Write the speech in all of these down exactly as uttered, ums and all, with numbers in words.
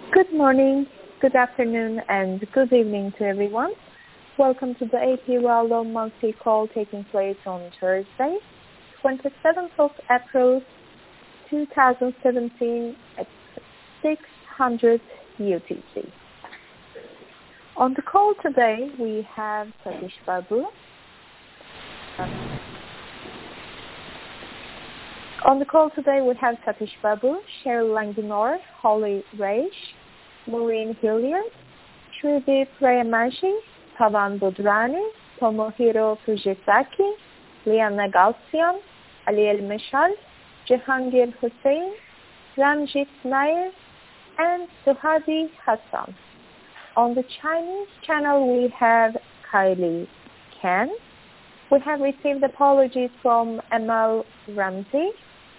Good morning, good afternoon, and good evening to everyone. Welcome to the A P Rallo monthly call taking place on Thursday, twenty-seventh of April, twenty seventeen at six hundred U T C. On the call today, we have Satish Babu. On the call today, we have Satish Babu, Cheryl Langenor, Holly Reish, Maureen Hilliard, Shrideep Rayamashi, Pavan Budrani, Tomohiro Fujisaki, Liana Galcian, Aliel Meshal, Jehangir Hussain, Ramjit Nair, and Suhadi Hassan. On the Chinese channel, we have Kylie Ken. We have received apologies from Amal Ramsey.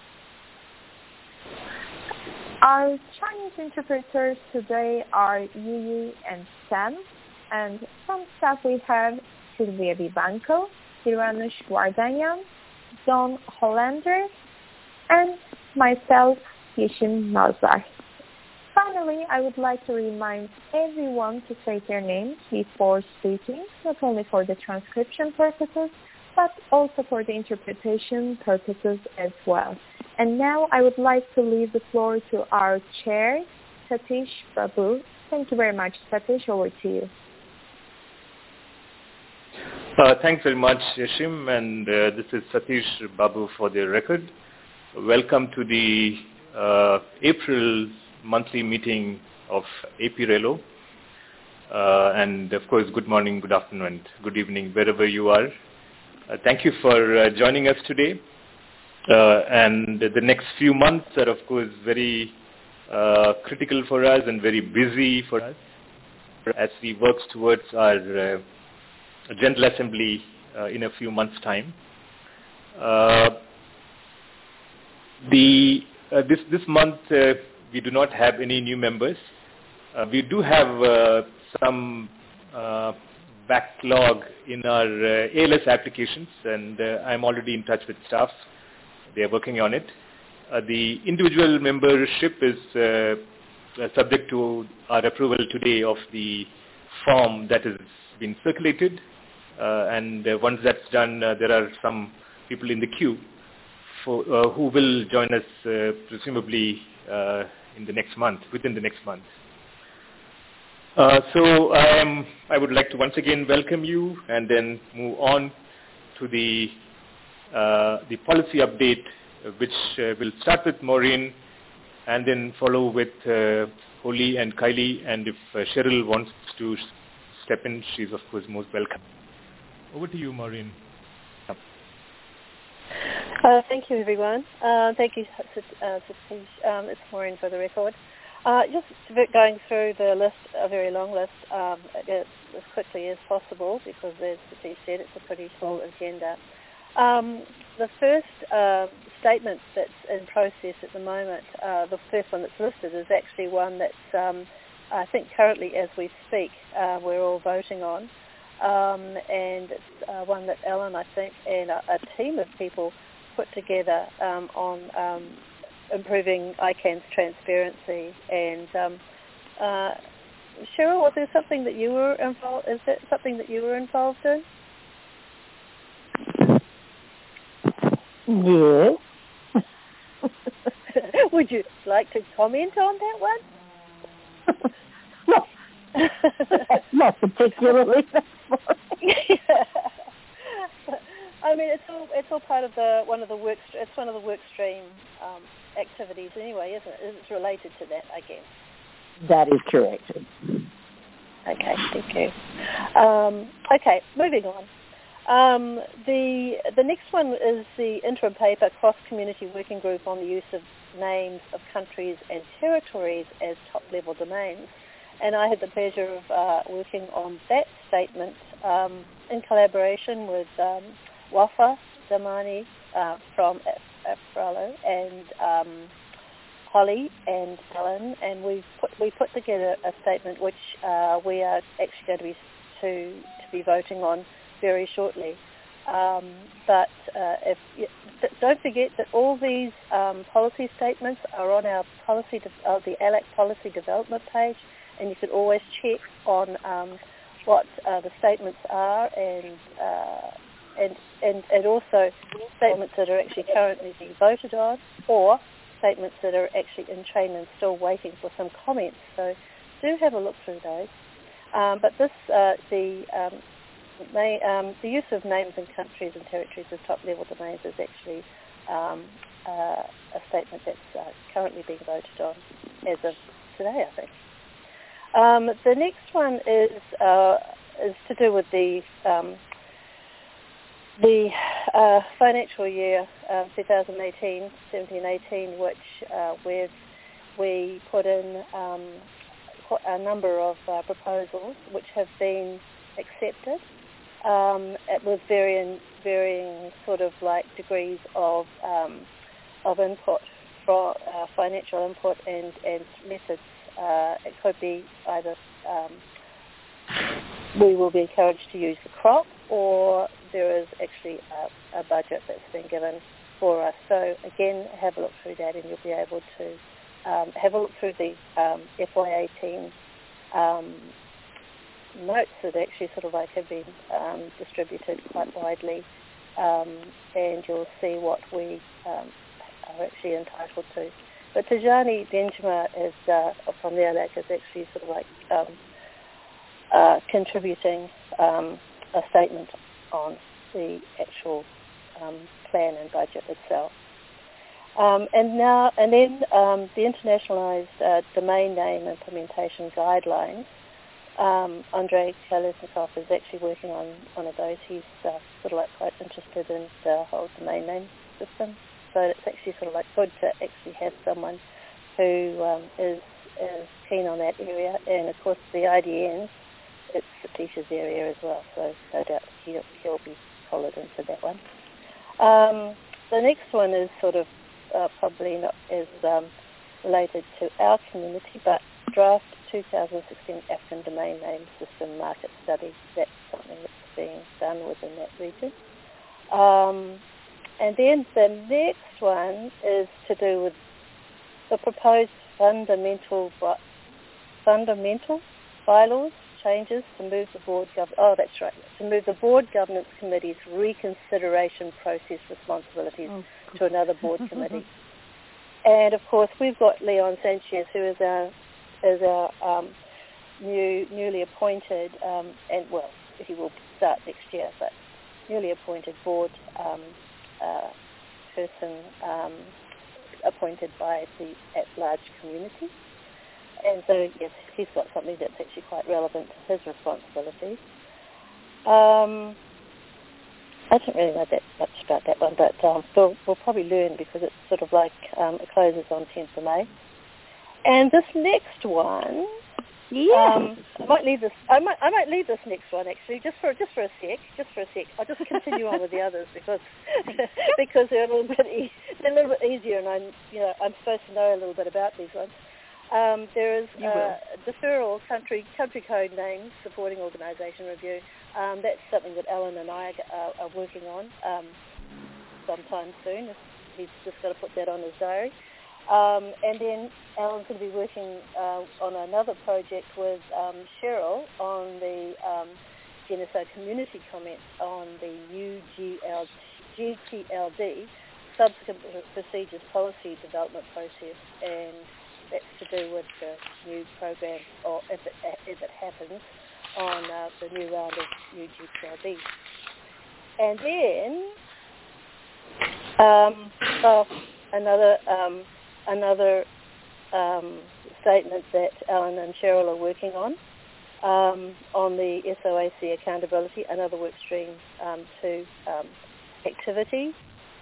Our Chinese interpreters today are Yi and Sam, and from staff we have Sylvia Vivanco, Iranush Vardanyan, Don Hollander, and myself, Yeshim Nazar. Finally, I would like to remind everyone to say their names before speaking, not only for the transcription purposes, but also for the interpretation purposes as well. And now I would like to leave the floor to our chair, Satish Babu. Thank you very much, Satish. Over to you. Uh, thanks very much, Yashim, and uh, this is Satish Babu for the record. Welcome to the uh, April monthly meeting of A P Rallo. Uh, and of course, good morning, good afternoon, and good evening, wherever you are. Uh, thank you for uh, joining us today. Uh, and the next few months are, of course, very uh, critical for us and very busy for us as we work towards our uh, General Assembly uh, in a few months' time. Uh, the uh, this this month uh, we do not have any new members. Uh, we do have uh, some uh, backlog in our uh, A L S applications, and uh, I'm already in touch with staff. They are working on it. Uh, the individual membership is uh, uh, subject to our approval today of the form that has been circulated. Uh, and uh, once that's done, uh, there are some people in the queue for, uh, who will join us uh, presumably uh, in the next month, within the next month. Uh, so I, am, I would like to once again welcome you and then move on to the Uh, the policy update, uh, which uh, will start with Maureen and then follow with uh, Holly and Kylie. And if uh, Cheryl wants to step in, she's of course most welcome. Over to you, Maureen. Uh, thank you, everyone. Uh, thank you, uh, Satish. Um, it's Maureen for the record. Uh, just going through the list, a very long list, um, as quickly as possible, because as Satish said, it's a pretty full agenda. Um, the first uh, statement that's in process at the moment, uh, the first one that's listed, is actually one that's, um, I think currently as we speak, uh, we're all voting on. Um, and it's uh, one that Ellen, I think, and a, a team of people put together um, on um, improving I CANN's transparency. And um, uh, Cheryl, was there something that you were involved? Is that something that you were involved in? Yes. Would you like to comment on that one? No. Not particularly. Yeah. I mean, it's all it's all part of the one of the work. It's one of the work stream um, activities anyway, isn't it? It's related to that, I guess. That is correct. Okay, thank you. Um, okay, moving on. Um, the the next one is the interim paper cross-community working group on the use of names of countries and territories as top-level domains. And I had the pleasure of uh, working on that statement um, in collaboration with um, Wafa Damani uh, from Afralo and um, Holly and Ellen, and we put we put together a statement which uh, we are actually going to be to to be voting on very shortly. Um, but uh, if you, don't forget that all these um, policy statements are on our policy, de- uh, the A L A C policy development page, and you can always check on um, what uh, the statements are, and, uh, and and and also statements that are actually currently being voted on, or statements that are actually in train and still waiting for some comments. So do have a look through those. Um, but this uh, the um, May, um, the use of names and countries and territories as top-level domains is actually um, uh, a statement that's uh, currently being voted on as of today, I think. Um, the next one is uh, is to do with the um, the uh, financial year uh, twenty eighteen, seventeen eighteen, which uh, with we put in um, a number of uh, proposals which have been accepted. Um, with varying, varying sort of like degrees of um, of input, for uh, financial input and, and methods. Uh, it could be either um, we will be encouraged to use the crop, or there is actually a, a budget that's been given for us. So again, have a look through that, and you'll be able to um, have a look through the um, F Y eighteen um, notes that actually sort of like have been um, distributed quite widely, um, and you'll see what we um, are actually entitled to. But Tajani Benjamin is uh, from the A L A C is actually sort of like um, uh, contributing um, a statement on the actual um, plan and budget itself. Um, and now and then um, the internationalized uh, domain name implementation guidelines. Um, Andrei Kolesnikov is actually working on one of those. He's uh, sort of like quite interested in the whole domain name system. So it's actually sort of like good to actually have someone who um, is, is keen on that area. And of course the I D Ns, it's Satish's area as well. So no doubt he'll, he'll be followed into that one. Um, the next one is sort of uh, probably not as um, related to our community, but draft two thousand sixteen African Domain Name System Market Study. That's something that's being done within that region. Um, and then the next one is to do with the proposed fundamental fundamental bylaws changes to move the board gov- oh that's right to move the board governance committee's reconsideration process responsibilities oh, to another board committee. And of course we've got Leon Sanchez, who is our is our um, new newly appointed um, and well he will start next year, but newly appointed board um, uh, person um, appointed by the at-large community. And so, yes, he's got something that's actually quite relevant to his responsibilities. Um, I don't really know that much about that one, but um, we'll, we'll probably learn because it's sort of like um, it closes on tenth of May. And this next one, yeah, um, I might leave this. I might, I might leave this next one actually, just for just for a sec, just for a sec. I'll just continue on with the others because because they're a little bit e- they're a little bit easier, and I'm you know I'm supposed to know a little bit about these ones. Um, there is uh, deferral country country code names supporting organisation review. Um, that's something that Alan and I are, are working on um, sometime soon. He's just got to put that on his diary. Um, and then Alan's going to be working uh, on another project with um, Cheryl on the um, G N S O community comments on the U G L G T L D subsequent procedures policy development process, and that's to do with the new program, or if it, if it happens, on uh, the new round of U G T L D. And then um, oh, another um, another um, statement that Alan and Cheryl are working on, um, on the S O A C accountability, another work stream um, to um, activity.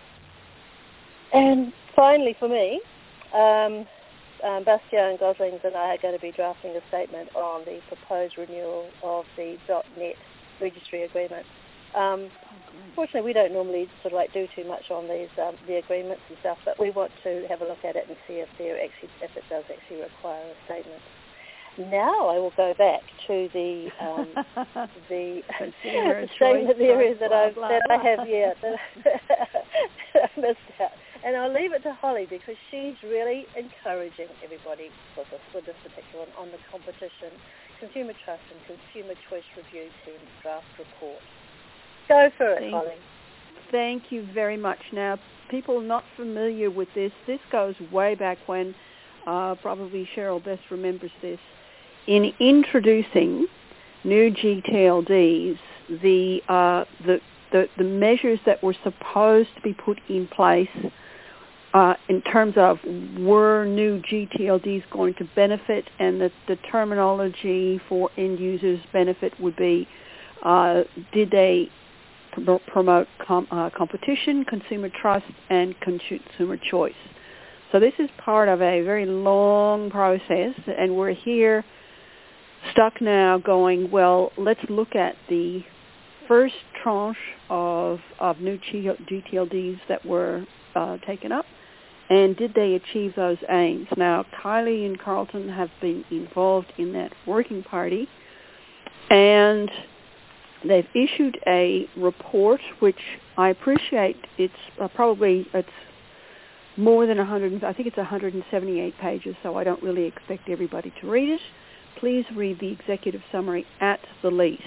And finally for me, um, Um, Bastien Goslings and I are going to be drafting a statement on the proposed renewal of the .NET registry agreement. Um, fortunately, we don't normally sort of like do too much on these um, the agreements and stuff, but we want to have a look at it and see if there actually if it does actually require a statement. Now I will go back to the um, the statement area that I that I have yeah that I missed out, and I'll leave it to Holly because she's really encouraging everybody with this with this particular one on the competition, consumer trust, and consumer choice review team draft report. Go for it, Thank, Holly. Thank you very much. Now, people not familiar with this, this goes way back when. Uh, probably Cheryl best remembers this. In introducing new G T L Ds, the, uh, the the the measures that were supposed to be put in place uh, in terms of were new G T L Ds going to benefit, and the, the terminology for end users benefit would be uh, did they pr- promote com- uh, competition, consumer trust, and consumer choice. So this is part of a very long process, and we're here stuck now going, well, let's look at the first tranche of, of new G T L Ds that were uh, taken up, and did they achieve those aims? Now, Kylie and Carlton have been involved in that working party, and they've issued a report, which I appreciate. It's uh, probably, it's more than one hundred, I think it's one hundred seventy-eight pages, so I don't really expect everybody to read it. Please read the executive summary at the least.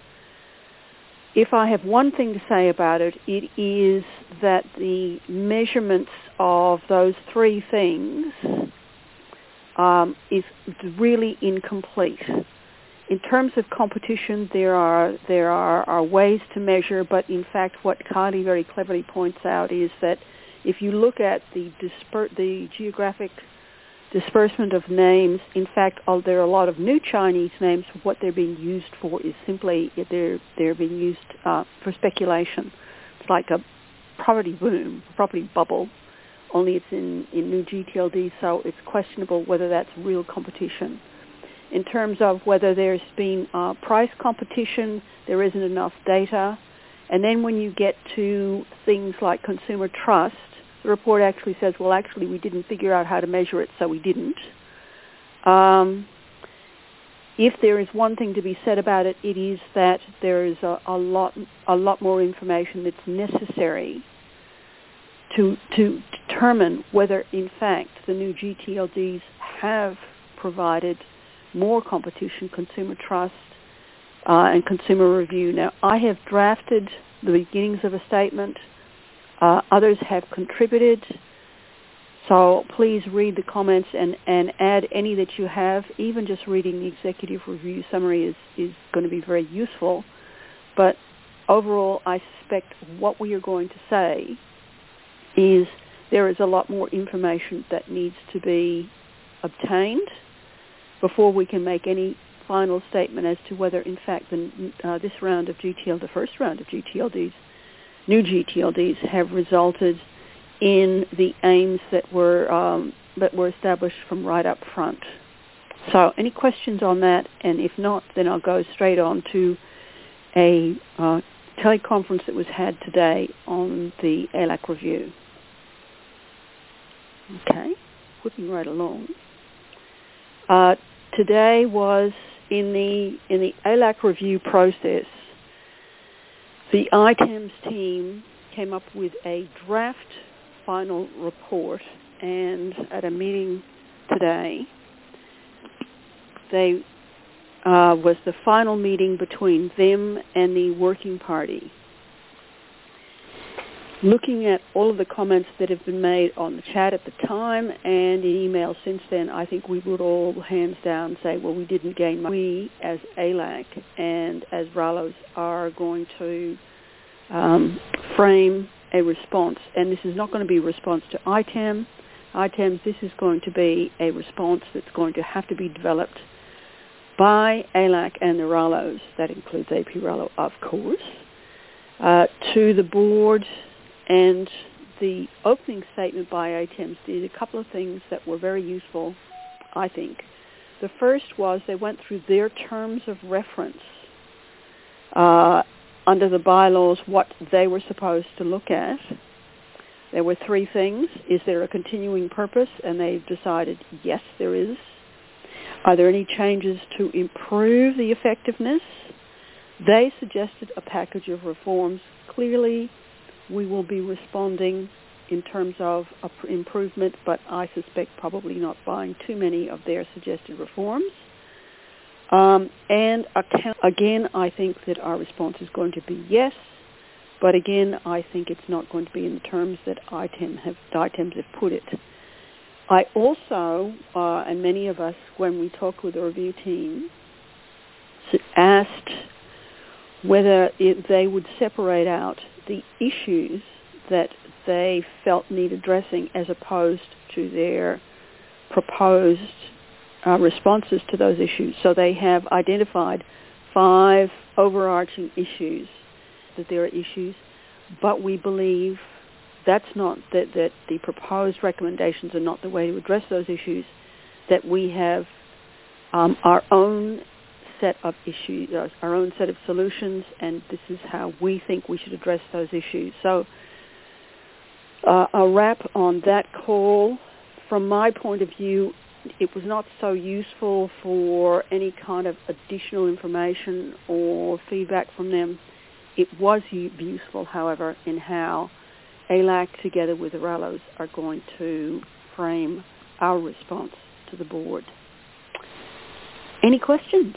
If I have one thing to say about it, it is that the measurements of those three things um, is really incomplete. In terms of competition, there are there are, are ways to measure, but in fact what Kylie very cleverly points out is that if you look at the disper- the geographic disbursement of names, in fact, there are a lot of new Chinese names. What they're being used for is simply they're they're being used uh, for speculation. It's like a property boom, property bubble, only it's in, in new G T L D, so it's questionable whether that's real competition. In terms of whether there's been uh, price competition, there isn't enough data. And then when you get to things like consumer trust, the report actually says, well, actually, we didn't figure out how to measure it, so we didn't. Um, if there is one thing to be said about it, it is that there is a, a lot, a lot more information that's necessary to to determine whether, in fact, the new G T L Ds have provided more competition, consumer trust, uh, and consumer review. Now, I have drafted the beginnings of a statement. Uh, others have contributed. So please read the comments and, and add any that you have. Even just reading the executive review summary is, is going to be very useful. But overall, I suspect what we are going to say is there is a lot more information that needs to be obtained before we can make any final statement as to whether, in fact, the, uh, this round of G T L, the first round of G T L Ds, new G T L Ds have resulted in the aims that were um, that were established from right up front. So, any questions on that? And if not, then I'll go straight on to a uh, teleconference that was had today on the A L A C review. Okay, whipping right along. Uh, today was in the in the A L A C review process. The I T E M S team came up with a draft final report, and at a meeting today, they uh, was the final meeting between them and the working party. Looking at all of the comments that have been made on the chat at the time and in emails since then, I think we would all hands down say, well, we didn't gain much. We, as A L A C and as RALOS, are going to um, frame a response. And this is not going to be a response to I T E M. I T E M, this is going to be a response that's going to have to be developed by A L A C and the RALOS, that includes A P RALO, of course, uh, to the board. And the opening statement by A T E M S did a couple of things that were very useful, I think. The first was they went through their terms of reference uh, under the bylaws, what they were supposed to look at. There were three things. Is there a continuing purpose? And they decided, yes, there is. Are there any changes to improve the effectiveness? They suggested a package of reforms. Clearly, we will be responding in terms of improvement, but I suspect probably not buying too many of their suggested reforms. Um, and again, I think that our response is going to be yes, but again, I think it's not going to be in the terms that I T E M have, I T E Ms have put it. I also, uh, and many of us, when we talked with the review team, asked whether it, they would separate out the issues that they felt need addressing as opposed to their proposed uh, responses to those issues. So they have identified five overarching issues, that there are issues, but we believe that's not, that, that the proposed recommendations are not the way to address those issues, that we have um, our own set of issues, uh, our own set of solutions, and this is how we think we should address those issues. So uh, a wrap on that call. From my point of view, it was not so useful for any kind of additional information or feedback from them. It was useful, however, in how A L A C together with the R A L Os are going to frame our response to the board. Any questions?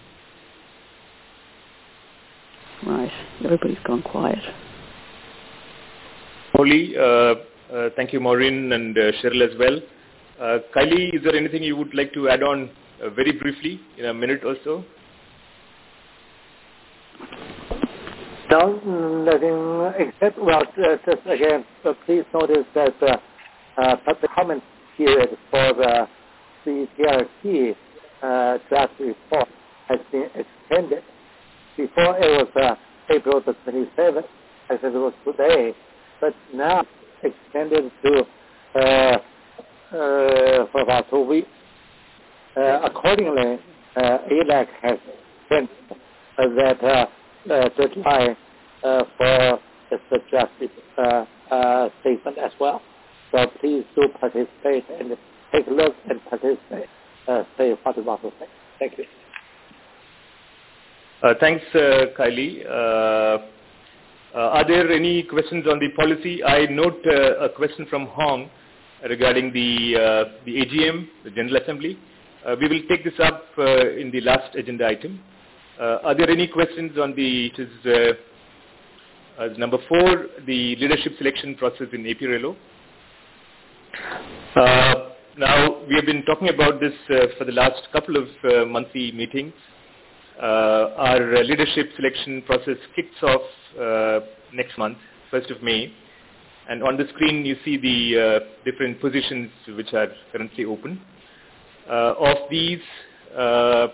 Right, everybody's gone quiet. Holly, uh, uh, thank you, Maureen and uh, Cheryl as well. Uh, Kylie, is there anything you would like to add on uh, very briefly in a minute or so? No, nothing except, well, uh, just again, uh, please notice that uh, uh, public comment period for the C T R T uh, draft report has been extended. Before it was uh, April the twenty-seventh, as it was today, but now extended to uh, uh, for about two weeks. Uh, accordingly, uh, A L A C has sent uh, that uh, uh, deadline uh, for the suggested uh, uh, statement as well. So please do participate and take a look and participate. Uh, say what you want to say. Thank you. Uh, thanks, uh, Kylie. Uh, uh, are there any questions on the policy? I note uh, a question from Hong regarding the uh, the A G M, the General Assembly. Uh, we will take this up uh, in the last agenda item. Uh, are there any questions on the, which is uh, uh, number four, the leadership selection process in A P R L O? Uh, now, we have been talking about this uh, for the last couple of uh, monthly meetings. Uh, our uh, leadership selection process kicks off uh, next month, first of May. And on the screen, you see the uh, different positions which are currently open. Uh, of these, uh,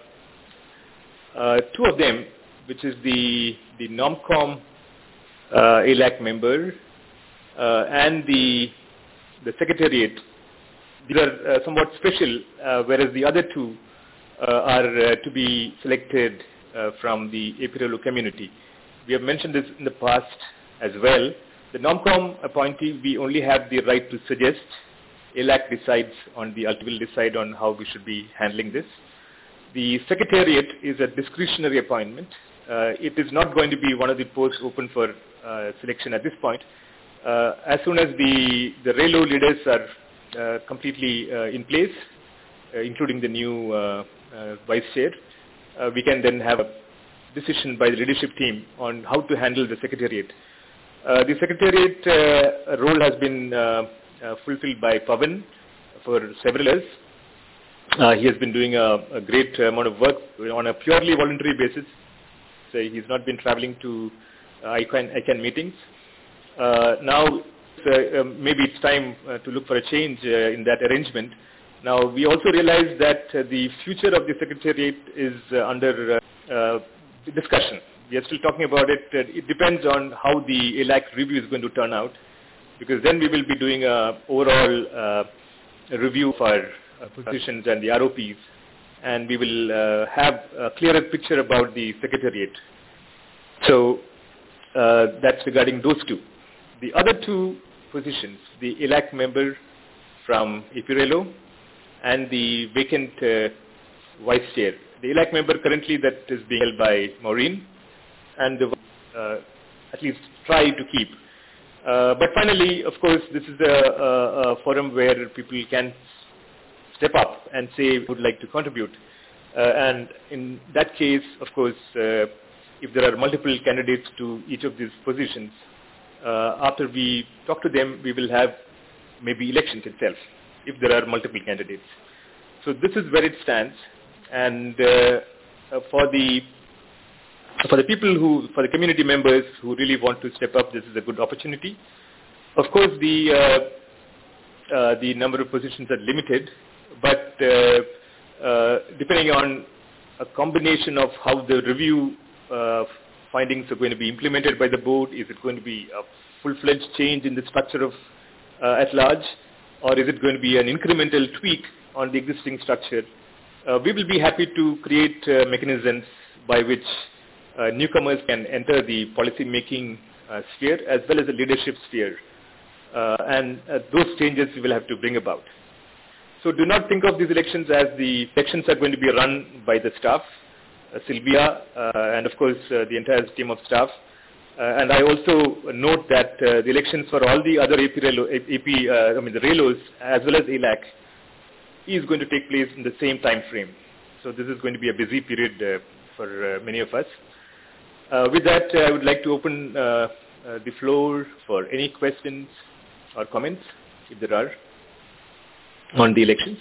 uh, two of them, which is the, the NOMCOM uh, A L A C member uh, and the, the Secretariat, these are uh, somewhat special, uh, whereas the other two uh, are uh, to be selected uh, from the A P R L O community. We have mentioned this in the past as well. The NOMCOM appointee, we only have the right to suggest. A L A C decides on the, will decide on how we should be handling this. The Secretariat is a discretionary appointment. Uh, it is not going to be one of the posts open for uh, selection at this point. Uh, as soon as the, the R A L O leaders are uh, completely uh, in place, uh, including the new uh, uh, vice chair, uh, we can then have a decision by the leadership team on how to handle the Secretariat. Uh, the Secretariat uh, role has been uh, uh, fulfilled by Pavan for several years. Uh, he has been doing a, a great amount of work on a purely voluntary basis. So he's not been traveling to uh, I C A N, I C A N meetings. Uh, now, uh, um, maybe it's time uh, to look for a change uh, in that arrangement. Now, we also realize that uh, the future of the Secretariat is uh, under uh, uh, discussion. We are still talking about it. Uh, it depends on how the A L A C review is going to turn out, because then we will be doing an overall uh, review of our uh, positions and the R O Ps, and we will uh, have a clearer picture about the Secretariat. So uh, that's regarding those two. The other two positions, the A L A C member from A P R L O and the vacant uh, vice chair. The E L A C member currently that is being held by Maureen, and the uh, at least try to keep. Uh, but finally, of course, this is a, a, a forum where people can step up and say would like to contribute. Uh, and in that case, of course, uh, if there are multiple candidates to each of these positions, uh, after we talk to them, we will have maybe elections itself, if there are multiple candidates. So this is where it stands. And uh, uh, for the for the people who, for the community members who really want to step up, this is a good opportunity. Of course, the uh, uh, the number of positions are limited, but uh, uh, depending on a combination of how the review uh, findings are going to be implemented by the board, is it going to be a full-fledged change in the structure of uh, at large, or is it going to be an incremental tweak on the existing structure? Uh, we will be happy to create uh, mechanisms by which uh, newcomers can enter the policy-making uh, sphere as well as the leadership sphere. Uh, and uh, those changes we will have to bring about. So do not think of these elections as the elections are going to be run by the staff, uh, Sylvia, uh, and of course uh, the entire team of staff. Uh, and I also note that uh, the elections for all the other A P, A P uh, I mean the RELOs as well as E L A C is going to take place in the same time frame. So this is going to be a busy period uh, for uh, many of us. Uh, with that, uh, I would like to open uh, uh, the floor for any questions or comments, if there are, on the elections.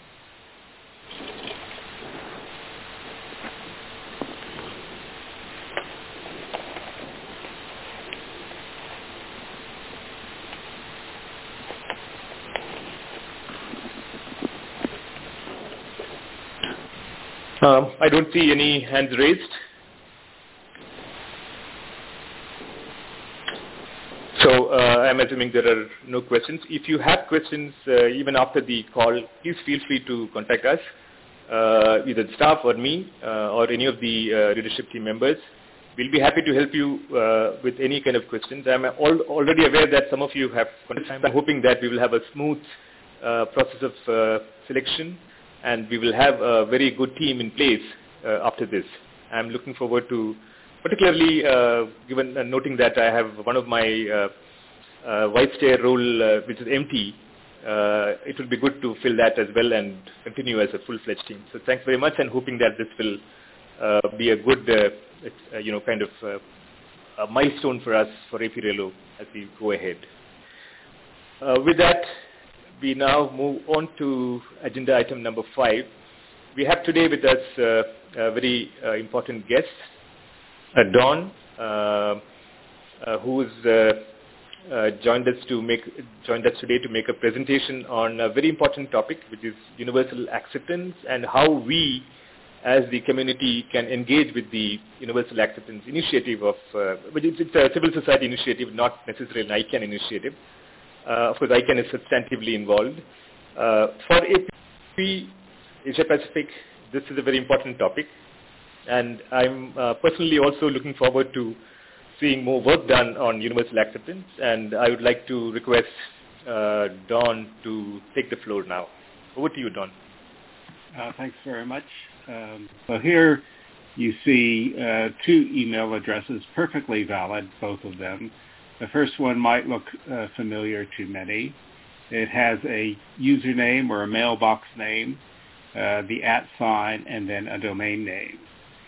Um, I don't see any hands raised. So uh, I'm assuming there are no questions. If you have questions, uh, even after the call, please feel free to contact us, uh, either the staff or me uh, or any of the uh, leadership team members. We'll be happy to help you uh, with any kind of questions. I'm al- already aware that some of you have questions. I'm hoping that we will have a smooth uh, process of uh, selection, and we will have a very good team in place uh, after this. I'm looking forward to, particularly uh, given uh, noting that I have one of my uh, uh, vice chair role uh, which is empty, uh, it will be good to fill that as well and continue as a full-fledged team. So thanks very much, and hoping that this will uh, be a good, uh, uh, you know, kind of uh, a milestone for us for A P RELO as we go ahead. Uh, with that, we now move on to agenda item number five. We have today with us uh, a very uh, important guest, uh, Dawn, uh, uh, who is uh, uh, joined us to make joined us today to make a presentation on a very important topic, which is universal acceptance and how we, as the community, can engage with the universal acceptance initiative of, uh, which is it's a civil society initiative, not necessarily an I CANN initiative. Uh, of course, I CANN is substantively involved. Uh, for A P, Asia Pacific, this is a very important topic, and I'm uh, personally also looking forward to seeing more work done on universal acceptance, and I would like to request uh, Dawn to take the floor now. Over to you, Dawn. Uh, thanks very much. Um, so here you see uh, two email addresses, perfectly valid, both of them. The first one might look uh, familiar to many. It has a username or a mailbox name, uh, the at sign, and then a domain name.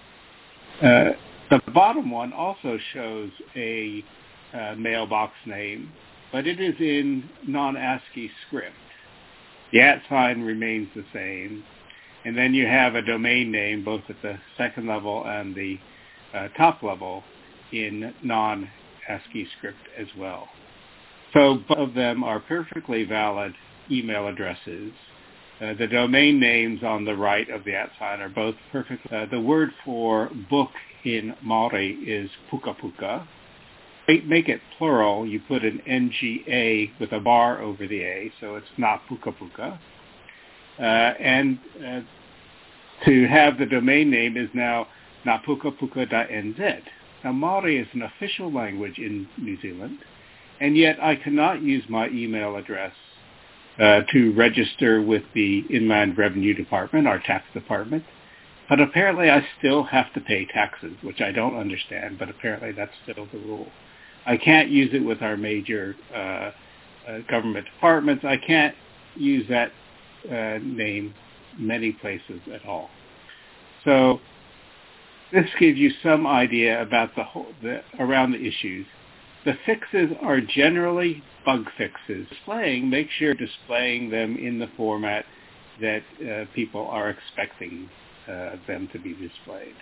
Uh, the bottom one also shows a uh, mailbox name, but it is in non-ASCII script. The at sign remains the same, and then you have a domain name both at the second level and the uh, top level in non-ASCII ASCII script as well. So both of them are perfectly valid email addresses. Uh, the domain names on the right of the at sign are both perfect. Uh, the word for book in Maori is puka puka. To make it plural, you put an N G A with a bar over the A, so it's not puka puka. Uh, and uh, to have the domain name is now napukapuka dot N Z. Now, Maori is an official language in New Zealand, and yet I cannot use my email address uh, to register with the Inland Revenue Department, our tax department, but apparently I still have to pay taxes, which I don't understand, but apparently that's still the rule. I can't use it with our major uh, uh, government departments. I can't use that uh, name many places at all. So this gives you some idea about the whole, the, around the issues. The fixes are generally bug fixes. Displaying, make sure you're displaying them in the format that uh, people are expecting uh, them to be displayed.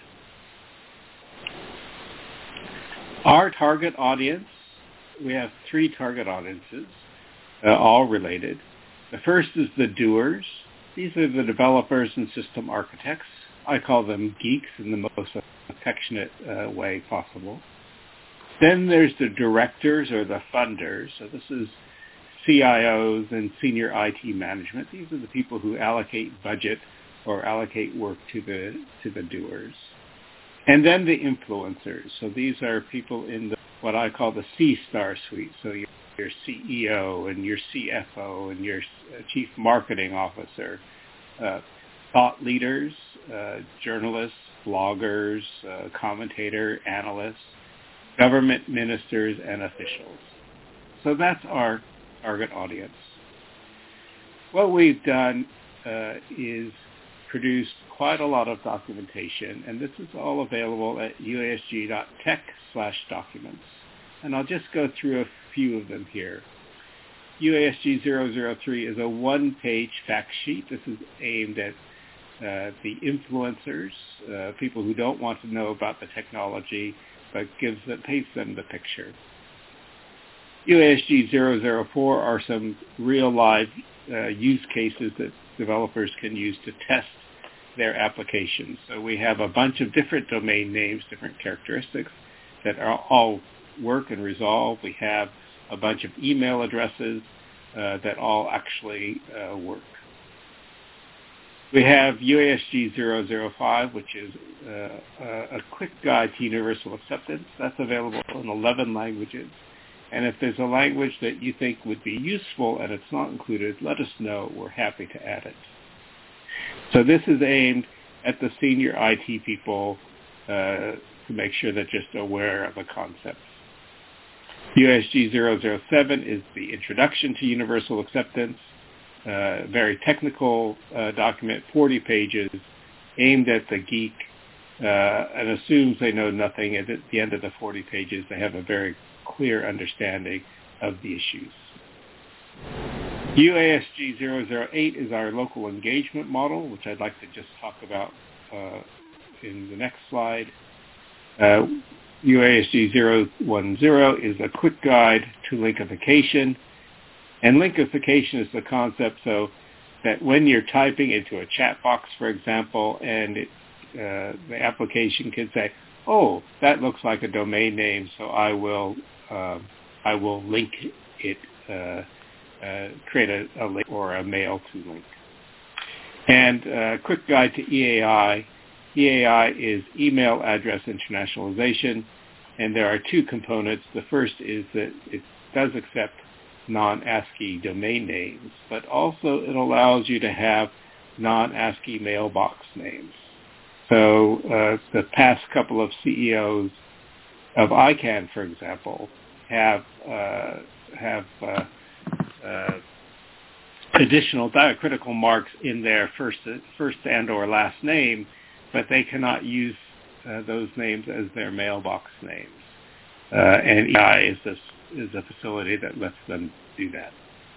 Our target audience, we have three target audiences, uh, all related. The first is the doers. These are the developers and system architects. I call them geeks in the most affectionate uh, way possible. Then there's the directors or the funders. So this is C I Os and senior I T management. These are the people who allocate budget or allocate work to the to the doers. And then the influencers. So these are people in the, what I call the C-star suite. So your, your C E O and your C F O and your chief marketing officer, uh, thought leaders, uh, journalists, bloggers, uh, commentator, analysts, government ministers, and officials. So that's our target audience. What we've done uh, is produced quite a lot of documentation, and this is all available at U A S G dot tech slash documents. And I'll just go through a few of them here. U A S G zero zero three is a one-page fact sheet. This is aimed at uh, the influencers, uh, people who don't want to know about the technology, but gives them, paints them the picture. U A S G zero zero four are some real live uh, use cases that developers can use to test their applications. So we have a bunch of different domain names, different characteristics that are all work and resolve. We have a bunch of email addresses uh, that all actually uh, work. We have U A S G zero zero five, which is uh, a quick guide to universal acceptance. That's available in eleven languages. And if there's a language that you think would be useful and it's not included, let us know. We're happy to add it. So this is aimed at the senior I T people uh, to make sure they're just aware of the concepts. U A S G zero zero seven is the introduction to universal acceptance. Uh, very technical uh, document, forty pages, aimed at the geek, uh, and assumes they know nothing. And at the end of the forty pages, they have a very clear understanding of the issues. U A S G zero zero eight is our local engagement model, which I'd like to just talk about uh, in the next slide. Uh, U A S G zero one zero is a quick guide to linkification. And linkification is the concept so that when you're typing into a chat box, for example, and it, uh, the application can say, oh, that looks like a domain name, so I will uh, I will link it, uh, uh, create a, a link or a mail to link. And a quick guide to E A I. E A I is email address internationalization, and there are two components. The first is that it does accept non-ASCII domain names, but also it allows you to have non-ASCII mailbox names. So uh, the past couple of C E Os of I CANN, for example, have uh, have uh, uh, additional diacritical marks in their first first and or last name, but they cannot use uh, those names as their mailbox names. Uh, and E A I is this is a facility that lets them do that.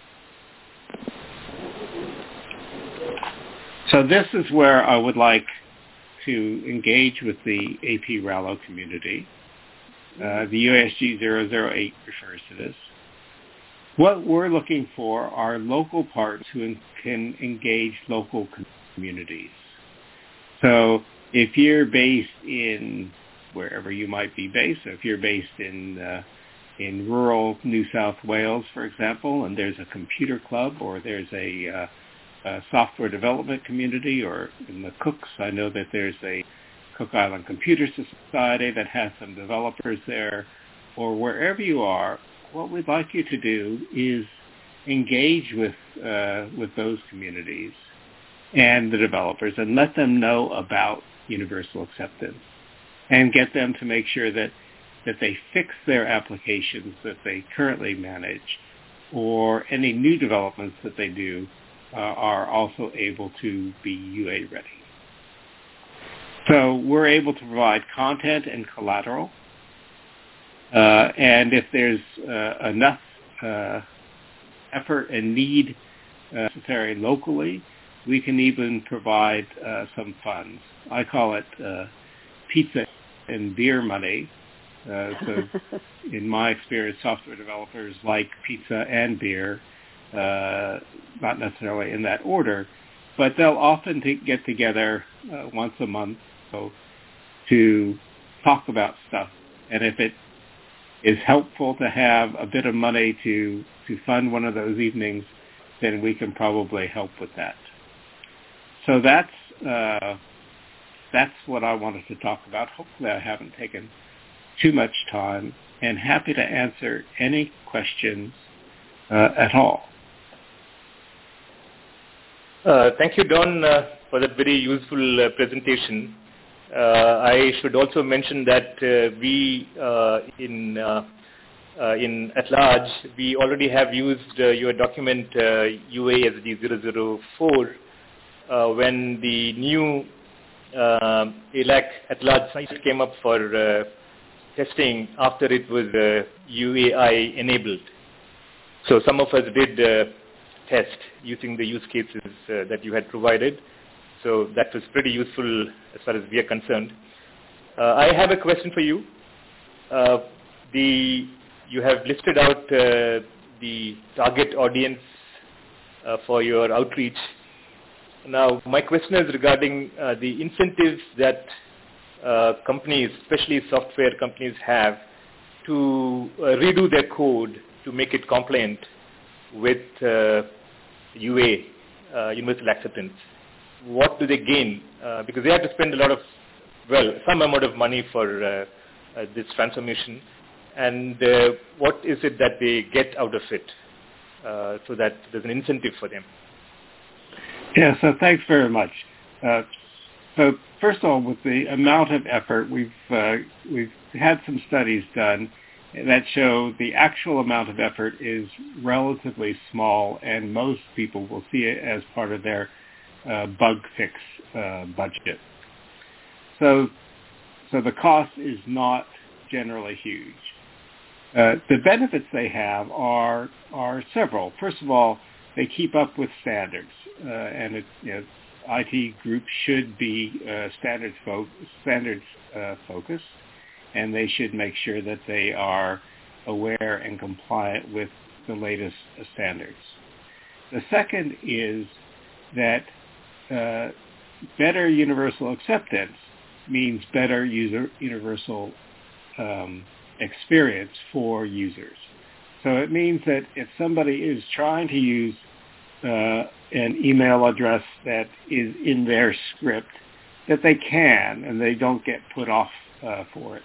So this is where I would like to engage with the A P Rallo community. Uh, the U A S G zero zero eight refers to this. What we're looking for are local partners who can engage local communities. So if you're based in wherever you might be based, so if you're based in uh, in rural New South Wales, for example, and there's a computer club or there's a, uh, a software development community, or in the Cooks, I know that there's a Cook Island Computer Society that has some developers there, or wherever you are, what we'd like you to do is engage with uh, with those communities and the developers and let them know about universal acceptance and get them to make sure that, that they fix their applications that they currently manage, or any new developments that they do uh, are also able to be U A ready. So we're able to provide content and collateral, uh, and if there's uh, enough uh, effort and need uh, necessary locally, we can even provide uh, some funds. I call it uh, pizza and beer money. Uh, so in my experience, software developers like pizza and beer, uh, not necessarily in that order, but they'll often t- get together uh, once a month so, to talk about stuff. And if it is helpful to have a bit of money to, to fund one of those evenings, then we can probably help with that. So that's uh, that's what I wanted to talk about. Hopefully I haven't taken too much time, and happy to answer any questions uh, at all. Uh, thank you, Don, uh, for that very useful uh, presentation. Uh, I should also mention that uh, we uh, in uh, uh, in at large we already have used uh, your document uh, U A S D zero zero four uh, when the new uh, A L A C at large site came up for uh, testing after it was uh, U A I enabled. So some of us did uh, test using the use cases uh, that you had provided. So that was pretty useful as far as we are concerned. Uh, I have a question for you. Uh, the you have listed out uh, the target audience uh, for your outreach. Now, my question is regarding uh, the incentives that Uh, companies, especially software companies, have to uh, redo their code to make it compliant with uh, U A, uh, universal acceptance. What do they gain? Uh, because they have to spend a lot of, well, some amount of money for uh, uh, this transformation. And uh, what is it that they get out of it uh, so that there's an incentive for them? Yeah, so thanks very much. Uh, So first of all, with the amount of effort, we've uh, we've had some studies done that show the actual amount of effort is relatively small, and most people will see it as part of their uh, bug fix uh, budget. So, so the cost is not generally huge. Uh, the benefits they have are are several. First of all, they keep up with standards, uh, and it, you know, I T groups should be uh, standards, fo- standards uh, focused, and they should make sure that they are aware and compliant with the latest uh, standards. The second is that uh, better universal acceptance means better user universal um, experience for users. So it means that if somebody is trying to use uh, an email address that is in their script, that they can, and they don't get put off uh, for it.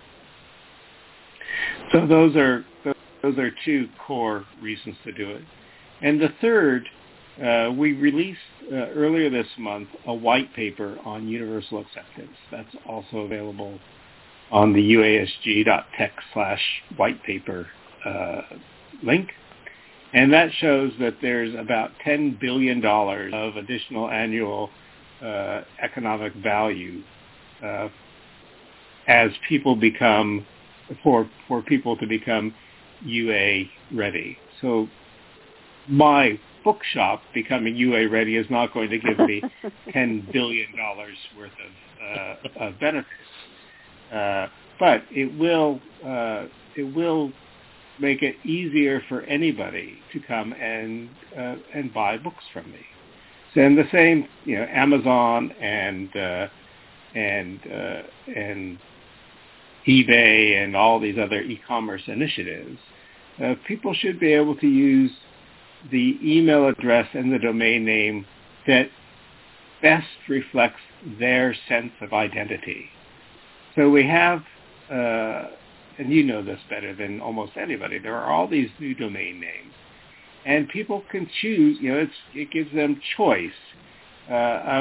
So those are those are two core reasons to do it. And the third, uh, we released uh, earlier this month a white paper on universal acceptance. That's also available on the U A S G dot tech slash white paper uh, link. And that shows that there's about ten billion dollars of additional annual uh, economic value uh, as people become, for for people to become U A ready. So my bookshop becoming U A ready is not going to give me ten billion dollars worth of, uh, of benefits. Uh, but it will uh, it will make it easier for anybody to come and uh, and buy books from me. So, and the same, you know, Amazon and uh, and uh, and eBay and all these other e-commerce initiatives, uh, people should be able to use the email address and the domain name that best reflects their sense of identity. So we have. Uh, And you know this better than almost anybody. There are all these new domain names, and people can choose. You know, it's, it gives them choice uh, of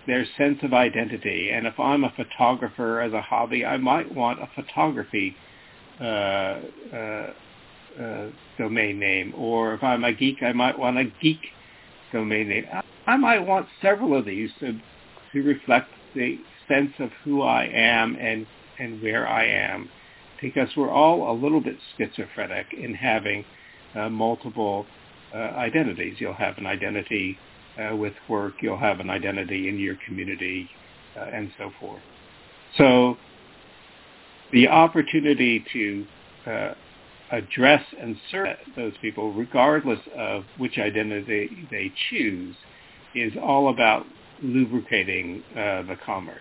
their sense of identity. And if I'm a photographer as a hobby, I might want a photography uh, uh, uh, domain name. Or if I'm a geek, I might want a geek domain name. I might want several of these to, to reflect the sense of who I am and, and where I am, because we're all a little bit schizophrenic in having uh, multiple uh, identities. You'll have an identity uh, with work, you'll have an identity in your community, uh, and so forth. So the opportunity to uh, address and serve those people, regardless of which identity they choose, is all about lubricating uh, the commerce.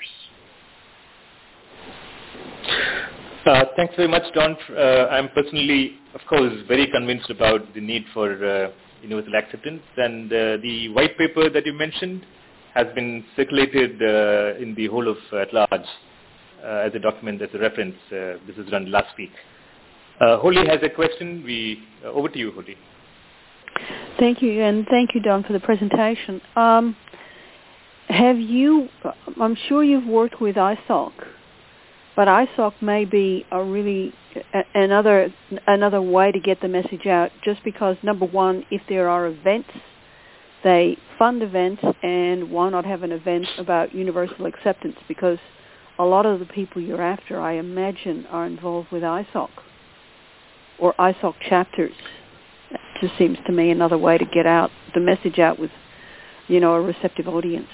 Uh, thanks very much, Don. Uh, I'm personally, of course, very convinced about the need for uh, universal acceptance, and uh, the white paper that you mentioned has been circulated uh, in the whole of uh, at large uh, as a document, as a reference. Uh, this was done last week. Uh, Holly has a question. We uh, over to you, Holly. Thank you, and thank you, Don, for the presentation. Um, have you, I'm sure you've worked with I S O C, but I S O C may be a really, a, another another way to get the message out, just because, number one, if there are events, they fund events, and why not have an event about universal acceptance? Because a lot of the people you're after, I imagine, are involved with I S O C, or I S O C chapters. It just seems to me another way to get out the message out with, you know, a receptive audience.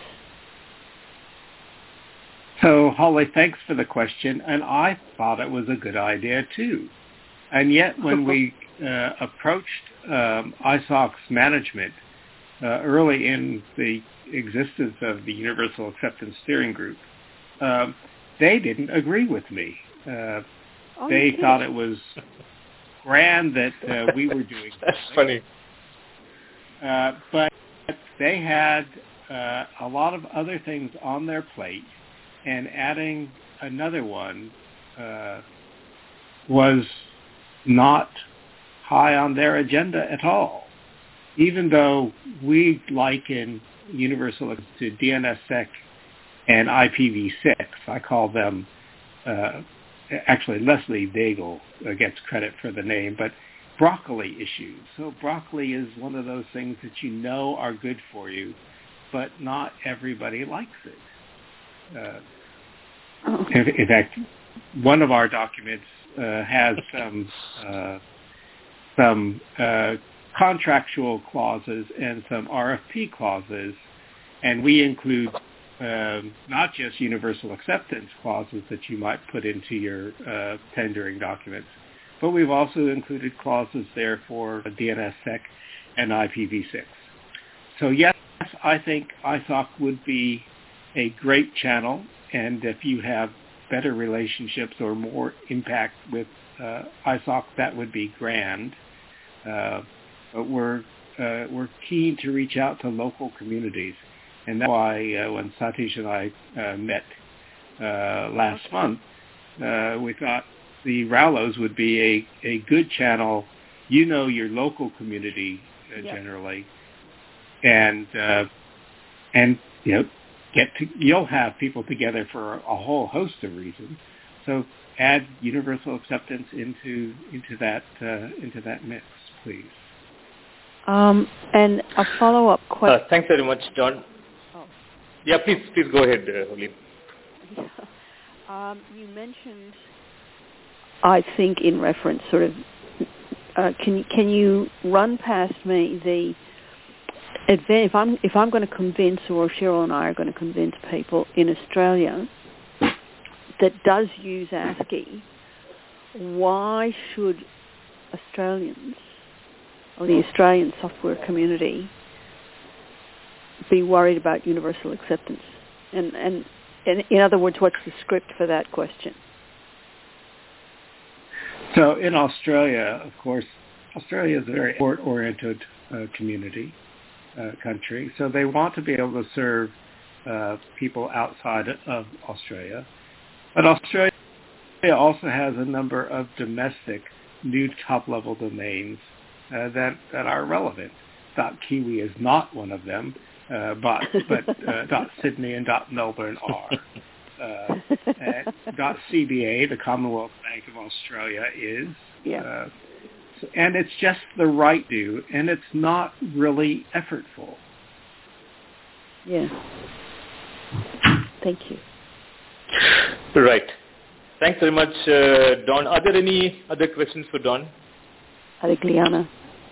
So, Holly, thanks for the question, and I thought it was a good idea too. And yet, when we uh, approached um, I S O C's management uh, early in the existence of the Universal Acceptance Steering Group, um, they didn't agree with me. Uh, oh, they thought it was grand that uh, we were doing That's funny. Uh, but they had uh, a lot of other things on their plate, and adding another one uh, was not high on their agenda at all. Even though we liken Universal to D N S S E C and I P v six, I call them uh, actually, Leslie Daigle uh, gets credit for the name, but broccoli issues. So broccoli is one of those things that you know are good for you, but not everybody likes it. Uh, in, in fact, one of our documents uh, has some uh, some uh, contractual clauses and some R F P clauses, and we include Um, not just universal acceptance clauses that you might put into your uh, tendering documents, but we've also included clauses there for D N S S E C and I P v six. So yes, I think I S O C would be a great channel, and if you have better relationships or more impact with uh, I S O C, that would be grand. Uh, but we're uh, we're keen to reach out to local communities. And that's why uh, when Satish and I uh, met uh, last month, uh, we thought the Rowlos would be a, a good channel. You know your local community uh, yep. generally, and uh, and you know get to, you'll have people together for a whole host of reasons. So add universal acceptance into into that uh, into that mix, please. Um, and a follow-up question. Uh, thanks very much, John. Yeah, please, please go ahead, uh, Holly. Yeah. Um, you mentioned, I think, in reference, sort of, uh, can can you run past me the event? If I'm if I'm going to convince, or Cheryl and I are going to convince people in Australia that does use ASCII, why should Australians or the Australian software community be worried about universal acceptance? And, and, and in other words, what's the script for that question? So in Australia, of course, Australia is a very export-oriented uh, community, uh, country. So they want to be able to serve uh, people outside of Australia. But Australia also has a number of domestic new top-level domains uh, that, that are relevant. .kiwi is not one of them. uh, but but uh, dot Sydney and dot Melbourne are. Uh, dot C B A, the Commonwealth Bank of Australia, is. Yeah. Uh, so, and it's just the right do, and it's not really effortful. Yeah. Thank you. Right. Thanks very much, uh, Don. Are there any other questions for Don? I think Liana.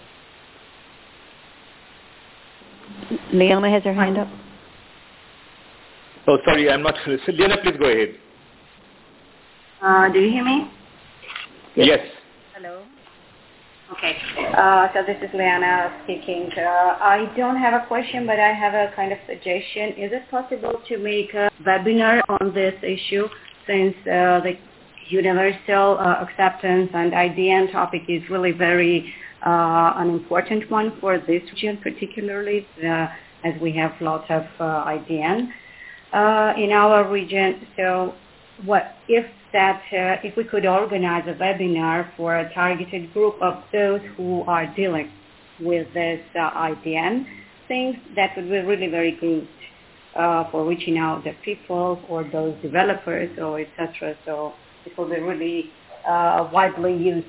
Liana has her hand up. Oh, sorry, I'm not sure. So, Liana, please go ahead. Uh, do you hear me? Yes. yes. Hello. Okay. Uh, so this is Liana speaking. Uh, I don't have a question, but I have a kind of suggestion. Is it possible to make a webinar on this issue, since uh, the universal uh, acceptance and I D N topic is really very uh, an important one for this region, particularly uh, as we have lots of uh, I D N uh, in our region. So what if that uh, if we could organize a webinar for a targeted group of those who are dealing with this uh, I D N things, that would be really very good uh, for reaching out the people or those developers or et cetera. So it will be really uh, widely used.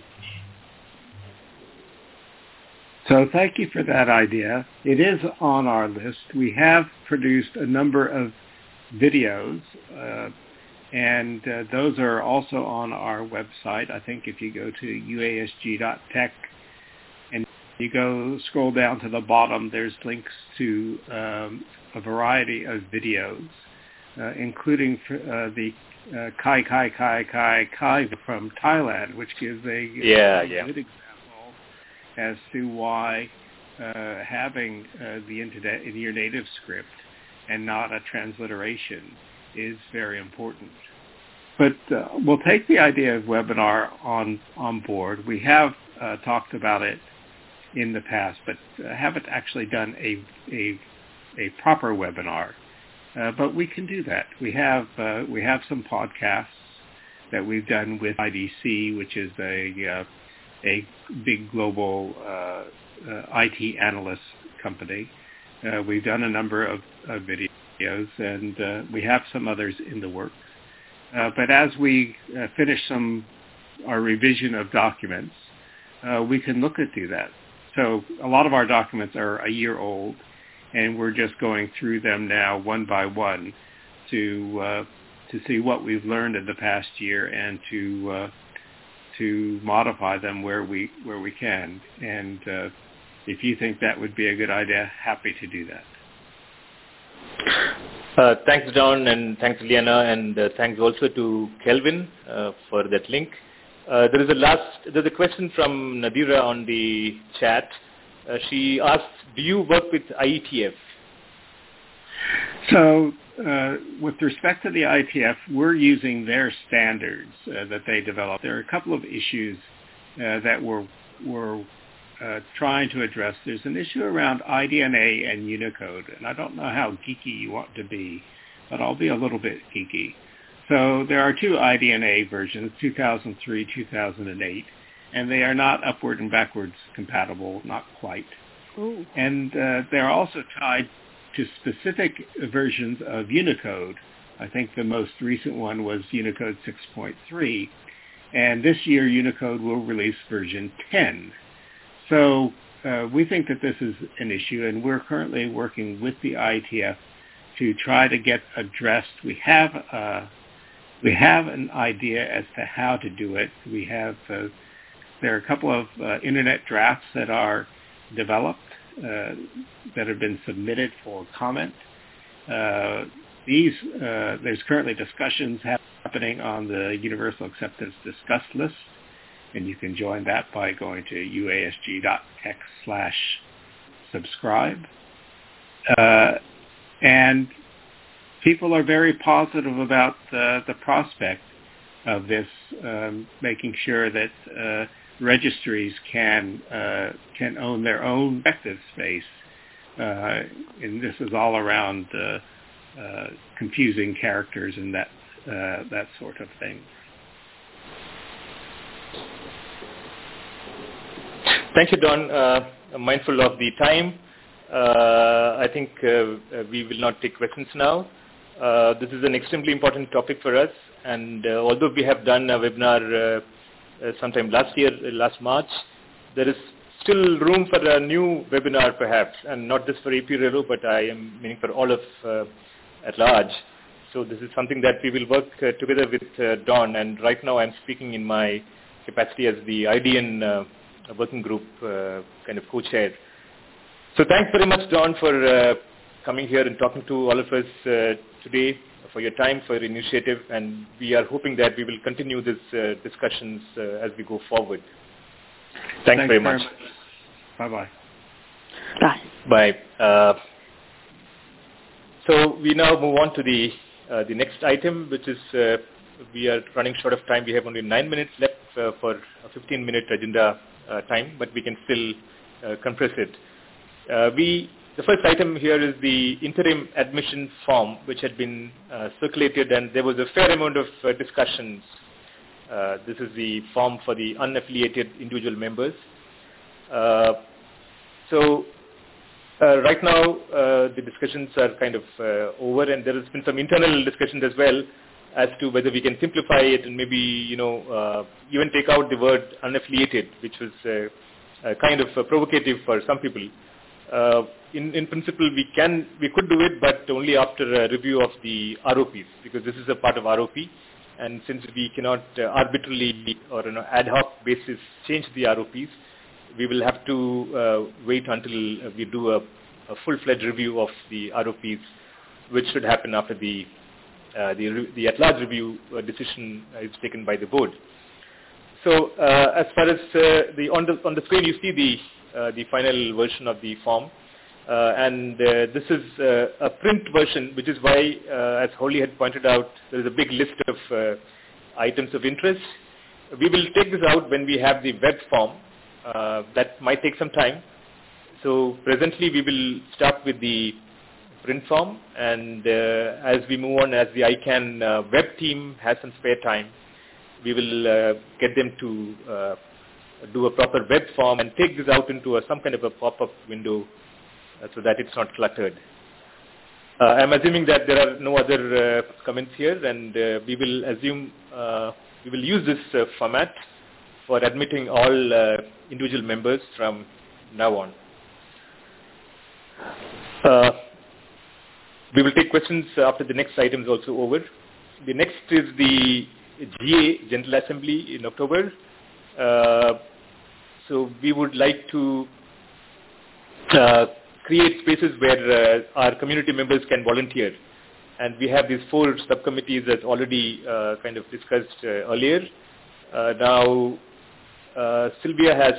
So thank you for that idea. It is on our list. We have produced a number of videos, uh, and uh, those are also on our website. I think if you go to U A S G dot tech and you go scroll down to the bottom, there's links to um, a variety of videos, uh, including uh, the uh, Kai Kai Kai Kai Kai from Thailand, which gives a, yeah, a yeah. good example as to why uh, having uh, the internet in your native script and not a transliteration is very important. But uh, we'll take the idea of webinar on, on board. We have uh, talked about it in the past, but uh, haven't actually done a, a, a proper webinar. Uh, but we can do that. We have, uh, we have some podcasts that we've done with I D C, which is a, uh, a big global uh, uh, I T analyst company. Uh, we've done a number of, of videos, and uh, we have some others in the works. Uh, but as we uh, finish some our revision of documents, uh, we can look at do that. So a lot of our documents are a year old, and we're just going through them now one by one to uh, to see what we've learned in the past year and to uh, to modify them where we where we can. And uh, if you think that would be a good idea, happy to do that. Uh, thanks, Don, and thanks, Liana, and uh, thanks also to Kelvin uh, for that link. Uh, there is a last, there's a question from Nadira on the chat. Uh, she asked, do you work with I E T F? So uh, with respect to the I E T F, we're using their standards uh, that they developed. There are a couple of issues uh, that we're, we're uh, trying to address. There's an issue around I D N A and Unicode, and I don't know how geeky you want to be, but I'll be a little bit geeky. So there are two I D N A versions, two thousand three, two thousand eight, and they are not upward and backwards compatible, not quite. Ooh. And uh, they're also tied to specific versions of Unicode. I think the most recent one was Unicode six point three, and this year Unicode will release version ten. So uh, we think that this is an issue, and we're currently working with the I E T F to try to get addressed. We have uh, we have an idea as to how to do it. We have uh, there are a couple of uh, internet drafts that are developed uh, that have been submitted for comment. Uh, these uh, there's currently discussions happening on the Universal Acceptance Discuss list, and you can join that by going to U A S G dot tech slash subscribe. Uh, and people are very positive about uh, the prospect of this, um, making sure that uh, registries can uh, can own their own effective space. Uh, and this is all around uh, uh, confusing characters and that uh, that sort of thing. Thank you, Don. Uh, I'm mindful of the time. uh, I think uh, we will not take questions now. Uh, this is an extremely important topic for us, and uh, although we have done a webinar uh, uh, sometime last year, uh, last March, there is still room for a new webinar perhaps, and not just for A P Relo, but I am meaning for all of uh, at large. So this is something that we will work uh, together with uh, Dawn, and right now I'm speaking in my capacity as the I D N uh, working group uh, kind of co-chair. So thanks very much, Dawn, for uh, coming here and talking to all of us uh, today, for your time, for your initiative, and we are hoping that we will continue these uh, discussions uh, as we go forward. Thanks, Thanks very much. much. Bye-bye. Bye. Bye. Uh, so we now move on to the uh, the next item, which is uh, we are running short of time. We have only nine minutes left uh, for a fifteen-minute agenda uh, time, but we can still uh, compress it. Uh, we the first item here is the interim admission form, which had been uh, circulated, and there was a fair amount of uh, discussions. Uh, this is the form for the unaffiliated individual members. Uh, so uh, right now uh, the discussions are kind of uh, over, and there has been some internal discussions as well as to whether we can simplify it and maybe you know uh, even take out the word unaffiliated, which was uh, uh, kind of uh, provocative for some people. Uh, in, in principle, we can we could do it, but only after a review of the R O Ps, because this is a part of R O P. And since we cannot uh, arbitrarily or on an ad hoc basis change the R O Ps, we will have to uh, wait until uh, we do a, a full-fledged review of the R O Ps, which should happen after the uh, the, the at-large review uh, decision is taken by the board. So, uh, as far as uh, the on the on the screen, you see the uh, the final version of the form, uh, and uh, this is uh, a print version, which is why, uh, as Holly had pointed out, there is a big list of uh, items of interest. We will take this out when we have the web form. Uh, that might take some time. So presently we will start with the print form, and uh, as we move on, as the I CANN uh, web team has some spare time, we will uh, get them to uh, do a proper web form and take this out into a, some kind of a pop-up window uh, so that it's not cluttered. Uh, I'm assuming that there are no other uh, comments here, and uh, we will assume uh, we will use this uh, format for admitting all uh, individual members from now on. Uh, we will take questions after the next item is also over. The next is the G A, General Assembly, in October. Uh, so we would like to uh, create spaces where uh, our community members can volunteer. And we have these four subcommittees that already uh, kind of discussed uh, earlier. Uh, now, uh, Sylvia has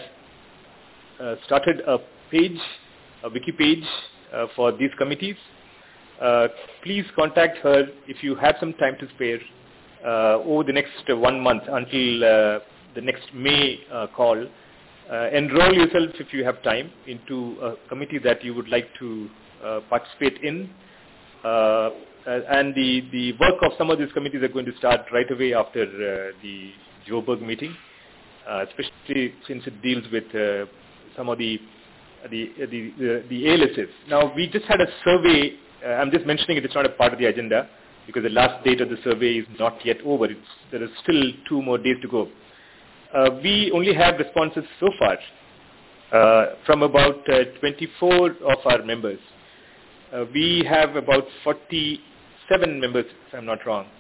uh, started a page, a wiki page uh, for these committees. Uh, please contact her if you have some time to spare uh, over the next uh, one month until uh, the next May uh, call. Uh, enroll yourself if you have time into a committee that you would like to uh, participate in. Uh, and the, the work of some of these committees are going to start right away after uh, the Joburg meeting, uh, especially since it deals with uh, some of the the the, the, the A L Ss. Now, we just had a survey. Uh, I'm just mentioning it. It's not a part of the agenda because the last date of the survey is not yet over. It's, there are still two more days to go. Uh, we only have responses so far uh, from about uh, twenty-four of our members. Uh, we have about forty-seven members, if I'm not wrong.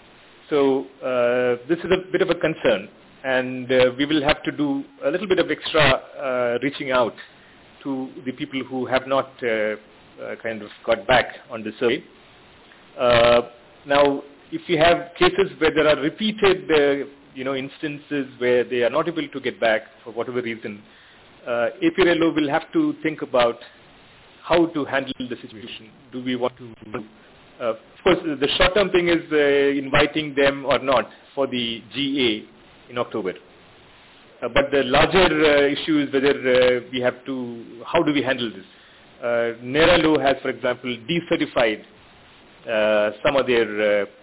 So uh, this is a bit of a concern, and uh, we will have to do a little bit of extra uh, reaching out to the people who have not uh, uh, kind of got back on the survey. Uh, now, if you have cases where there are repeated, uh, you know, instances where they are not able to get back for whatever reason, uh, A P Relo will have to think about how to handle the situation. Do we want to, uh, of course, the short-term thing is uh, inviting them or not for the G A in October. Uh, but the larger uh, issue is whether uh, we have to, how do we handle this? Uh, Neralo has, for example, decertified uh, some of their uh,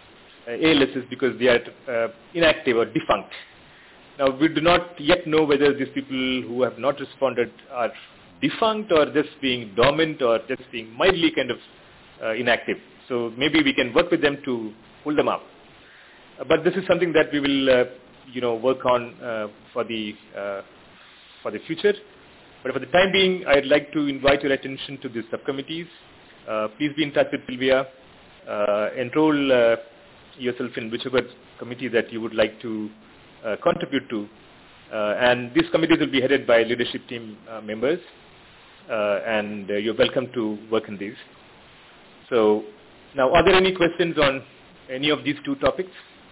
A L Ss because they are uh, inactive or defunct. Now, we do not yet know whether these people who have not responded are defunct or just being dormant or just being mildly kind of uh, inactive. So maybe we can work with them to pull them up. Uh, but this is something that we will, uh, you know, work on uh, for the uh, for the future. But for the time being, I'd like to invite your attention to these subcommittees. Uh, please be in touch with Sylvia. Uh, enroll uh, yourself in whichever committee that you would like to uh, contribute to. Uh, and these committees will be headed by leadership team uh, members. Uh, and uh, you're welcome to work in these. So now, are there any questions on any of these two topics?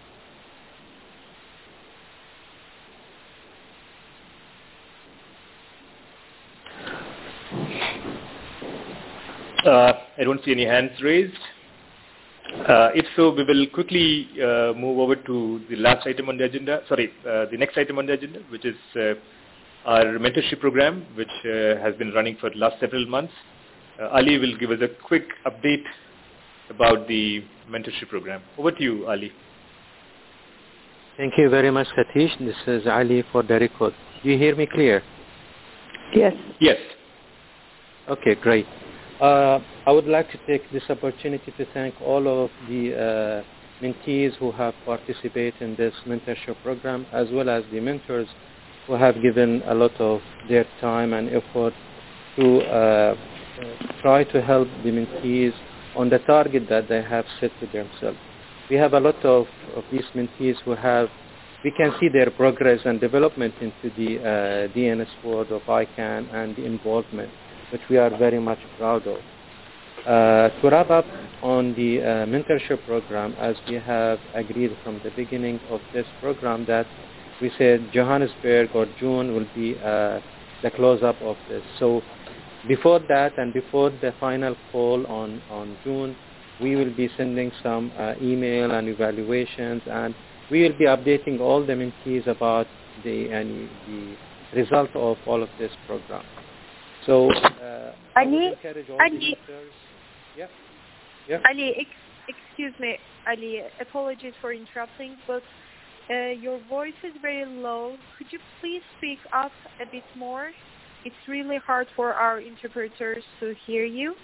Uh, I don't see any hands raised. Uh, if so, we will quickly uh, move over to the last item on the agenda, sorry, uh, the next item on the agenda, which is uh, our mentorship program, which uh, has been running for the last several months. Uh, Ali will give us a quick update about the mentorship program. Over to you, Ali. Thank you very much, Satish. This is Ali for the record. Do you hear me clear? Yes. Yes. Okay, great. Uh, I would like to take this opportunity to thank all of the uh, mentees who have participated in this mentorship program, as well as the mentors who have given a lot of their time and effort to uh, try to help the mentees on the target that they have set to themselves. We have a lot of, of these mentees who have, we can see their progress and development into the uh, D N S world of I CANN and the involvement, which we are very much proud of. Uh, to wrap up on the uh, mentorship program, as we have agreed from the beginning of this program that we said Johannesburg or June will be uh, the close-up of this. So before that and before the final call on, on June, we will be sending some uh, email and evaluations, and we will be updating all the mentees about the, uh, the result of all of this program. So, uh, Ali, Ali, yeah. Yeah. Ali, ex- excuse me, Ali, apologies for interrupting, but uh, your voice is very low. Could you please speak up a bit more? It's really hard for our interpreters to hear you.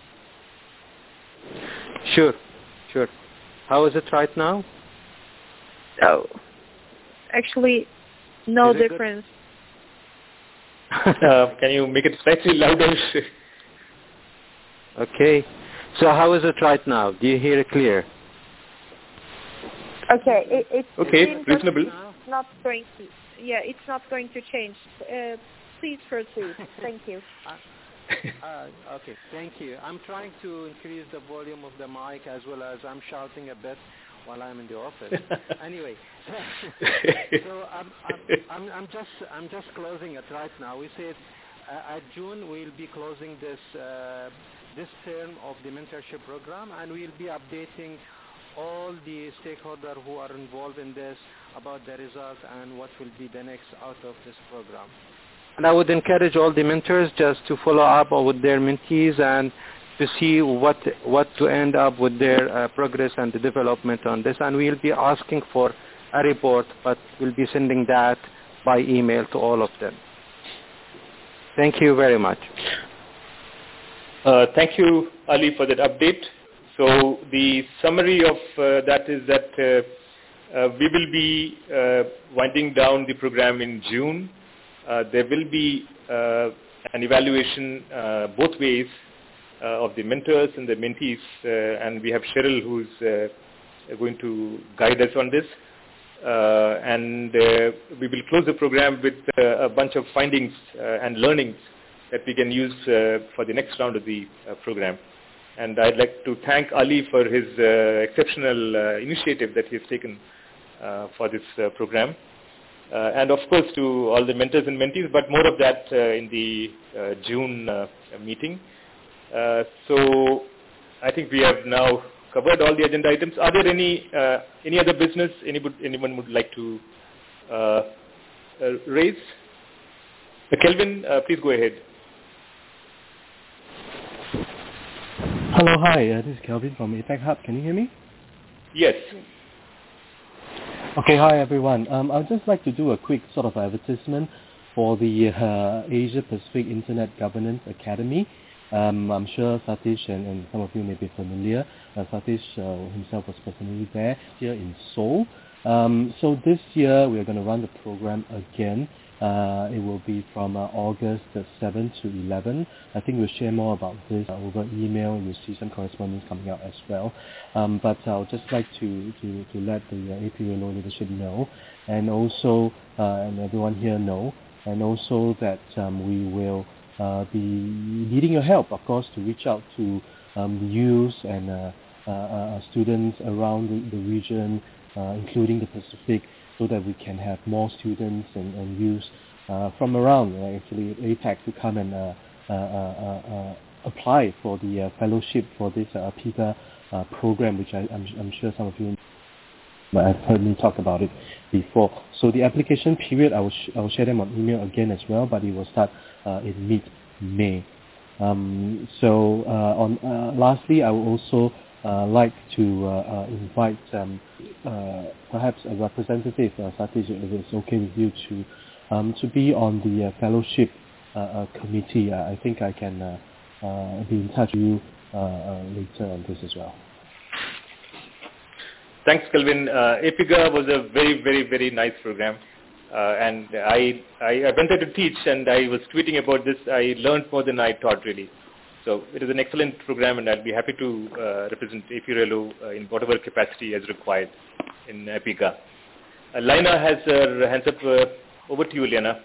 Sure, sure. How is it right now? Oh, actually, no Is it difference. uh, can you make it slightly louder? Okay. So how is it right now? Do you hear it clear? Okay, it, it's okay, reasonable. It's not going to, yeah, it's not going to change. Uh, please proceed. Thank you. uh, okay, thank you. I'm trying to increase the volume of the mic as well as I'm shouting a bit while I'm in the office. Anyway, so I'm, I'm, I'm, I'm just I'm just closing it right now. We said uh, at June we'll be closing this uh, this term of the mentorship program, and we'll be updating all the stakeholders who are involved in this about the results and what will be the next out of this program. And I would encourage all the mentors just to follow up with their mentees and to see what what to end up with their uh, progress and the development on this. And we'll be asking for a report, but we'll be sending that by email to all of them. Thank you very much. Uh, thank you, Ali, for that update. So the summary of uh, that is that uh, uh, we will be uh, winding down the program in June. Uh, there will be uh, an evaluation uh, both ways uh, of the mentors and the mentees, uh, and we have Cheryl who's uh, going to guide us on this. Uh, and uh, we will close the program with uh, a bunch of findings uh, and learnings that we can use uh, for the next round of the uh, program. And I'd like to thank Ali for his uh, exceptional uh, initiative that he has taken uh, for this uh, program. Uh, and of course to all the mentors and mentees, but more of that uh, in the uh, June uh, meeting. Uh, so I think we have now covered all the agenda items. Are there any uh, any other business anybody, anyone would like to uh, uh, raise? Uh, Kelvin, uh, please go ahead. Hello, hi, uh, this is Kelvin from APEC Hub. Can you hear me? Yes. Okay, hi everyone. Um, I'd just like to do a quick sort of advertisement for the uh, Asia Pacific Internet Governance Academy. Um, I'm sure Satish and, and some of you may be familiar. Uh, Satish uh, himself was personally there here in Seoul. Um, so this year we are going to run the program again. Uh, it will be from uh, August seventh to eleventh. I think we'll share more about this uh, over email. You'll see some correspondence coming out as well. Um, but I'll just like to, to, to let the uh, A P R E L O leadership know, and also uh, and everyone here know, and also that um, we will uh, be needing your help, of course, to reach out to um, the youth and uh, uh, uh, students around the, the region, uh, including the Pacific, so that we can have more students and, and youth uh, from around, uh, actually, A PAC to come and uh, uh, uh, uh, apply for the uh, fellowship for this uh, APIGA uh, program, which I, I'm, I'm sure some of you have heard me talk about it before. So the application period, I will, sh- I will share them on email again as well, but it will start uh, in mid-May. Um, so uh, on, uh, lastly, I will also Uh, like to uh, uh, invite um, uh, perhaps a representative, uh, Satish, if it's okay with you, to um, to be on the uh, fellowship uh, uh, committee. Uh, I think I can uh, uh, be in touch with you uh, uh, later on this as well. Thanks, Kelvin. Uh, APIGA was a very, very, very nice program. Uh, and I, I, I went there to teach, and I was tweeting about this. I learned more than I taught, really. So it is an excellent program, and I'd be happy to uh, represent A P R E L O uh, in whatever capacity as required in APIGA. Uh, Lina has her hands up. Uh, over to you, Liana.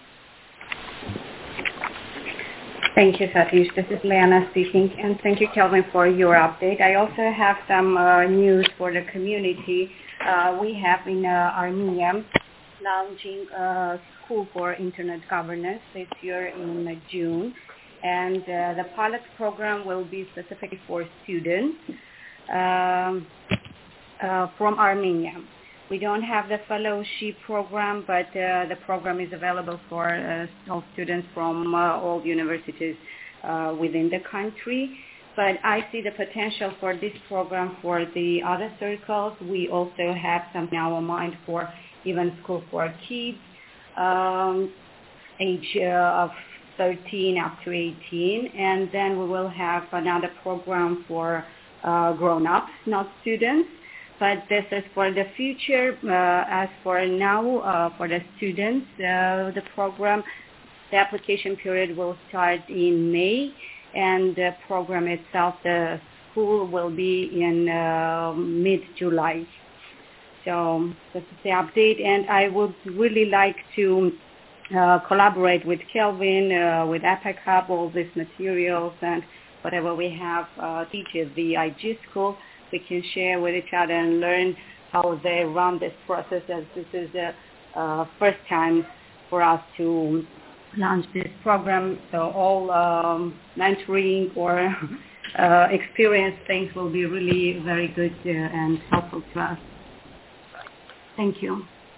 Thank you, Satish. This is Liana speaking, and thank you, Kelvin, for your update. I also have some uh, news for the community. Uh, we have in uh, Armenia launching a School for Internet Governance this year in uh, June. And uh, the pilot program will be specifically for students um, uh, from Armenia. We don't have the fellowship program, but uh, the program is available for uh, all students from uh, all universities uh, within the country. But I see the potential for this program for the other circles. We also have something in our mind for even school for kids, um, age uh, of thirteen up to eighteen, and then we will have another program for uh, grown-ups, not students. But this is for the future. Uh, as for now, uh, for the students, uh, the program, the application period will start in May, and the program itself, the school will be in uh, mid-July. So this is the update, and I would really like to Uh, collaborate with Kelvin, uh, with APAC Hub, all these materials and whatever we have uh, teaches the I G school. We can share with each other and learn how they run this process, as this is the uh, first time for us to launch this program. So all um, mentoring or uh, experience things will be really very good uh, and helpful to us. Thank you.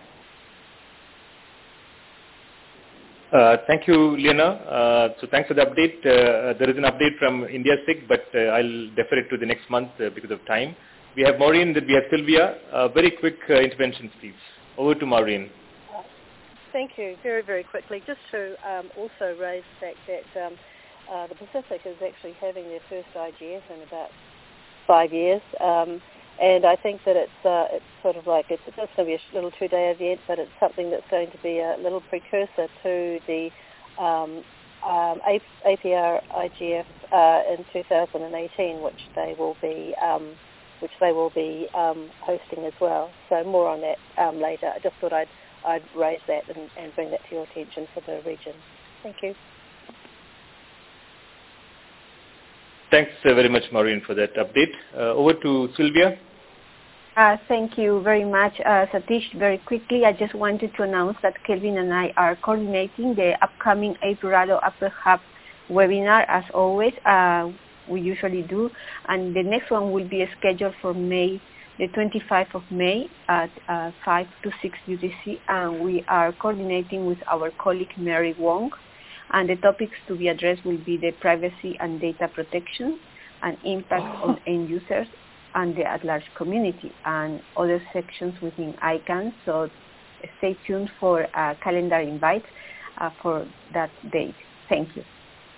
Uh, thank you, Liana. Uh, so thanks for the update. Uh, there is an update from India S I G, but uh, I'll defer it to the next month uh, because of time. We have Maureen, then we have Sylvia. Uh, very quick uh, interventions, please. Over to Maureen. Uh, thank you. Very, very quickly. Just to um, also raise the fact that um, uh, the Pacific is actually having their first I G F in about five years. Um, And I think that it's uh, it's sort of like, it's, it's going to be a little two-day event, but it's something that's going to be a little precursor to the um, um, A P R I G F uh, in two thousand eighteen, which they will be um, which they will be um, hosting as well. So more on that um, later. I just thought I'd I'd raise that and, and bring that to your attention for the region. Thank you. Thanks uh, very much, Maureen, for that update. Uh, over to Sylvia. Uh, thank you very much, uh, Satish. Very quickly, I just wanted to announce that Kelvin and I are coordinating the upcoming A P R E L O APAC Hub webinar, as always. Uh, we usually do. And the next one will be scheduled for May, the twenty-fifth of May at uh, five to six U T C. And we are coordinating with our colleague, Mary Wong. And the topics to be addressed will be the privacy and data protection and impact on end users and the at-large community, and other sections within I CANN. So stay tuned for uh, calendar invites. uh, for that date. Thank you.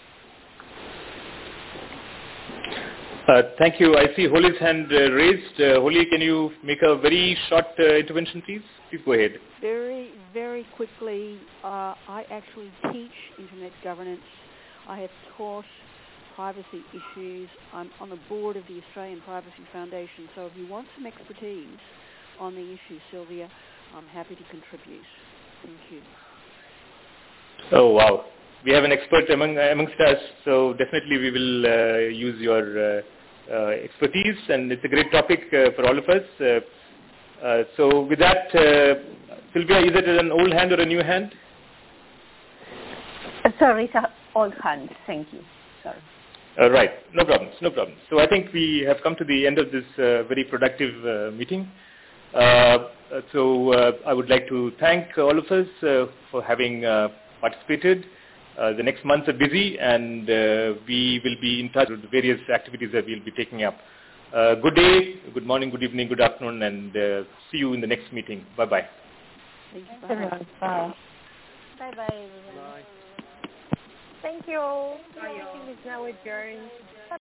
Uh, thank you. I see Holi's hand uh, raised. Uh, Holi, can you make a very short uh, intervention, please? Please go ahead. Very, very quickly, uh, I actually teach Internet governance. I have taught privacy issues. I'm on the board of the Australian Privacy Foundation, so if you want some expertise on the issue, Sylvia, I'm happy to contribute. Thank you. Oh, wow. We have an expert among amongst us, so definitely we will uh, use your uh, uh, expertise, and it's a great topic uh, for all of us. Uh, uh, so with that, uh, Sylvia, is it an old hand or a new hand? Uh, sorry, it's an old hand. Thank you. Sorry. Uh, right. No problems. No problems. So I think we have come to the end of this uh, very productive uh, meeting. Uh, so uh, I would like to thank all of us uh, for having uh, participated. Uh, the next months are busy, and uh, we will be in touch with the various activities that we'll be taking up. Uh, good day, good morning, good evening, good afternoon, and uh, see you in the next meeting. Bye-bye. Thanks, everyone. Bye. Bye-bye, everyone. Thank you. The meeting is now adjourned.